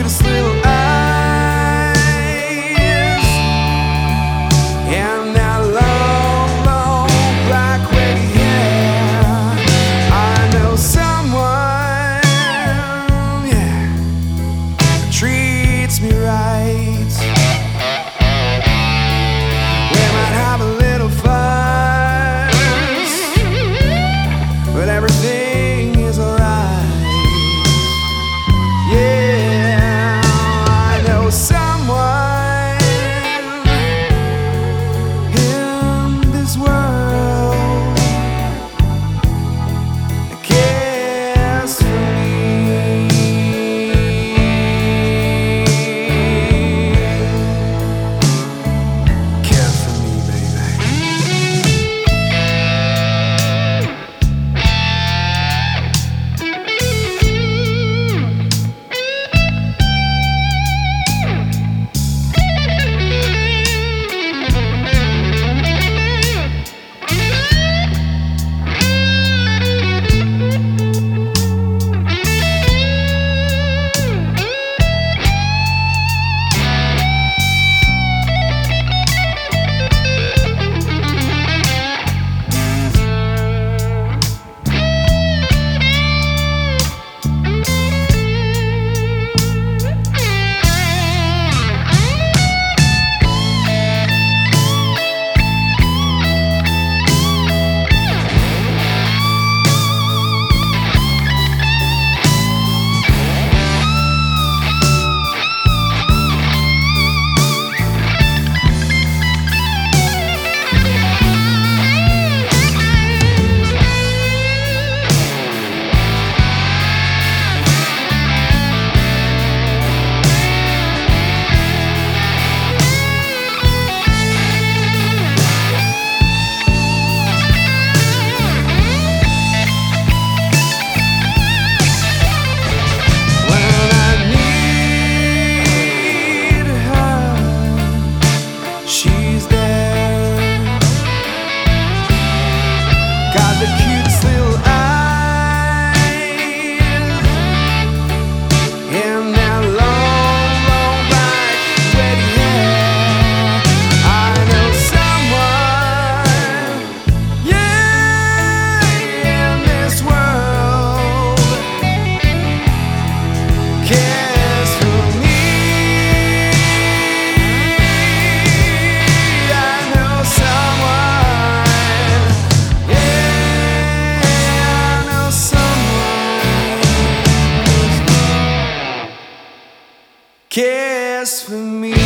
cutest little eyes and that long, long black wavy hair. I know someone, yeah, that treats me right. We might have a little fuss, but everything is alright. Yeah, I know someone in this world that cares for me. Care for me, baby. She's there, got the cutest little eyes and that long, long black wavy hair. I know someone, yeah, in this world cares for me. Cares for me.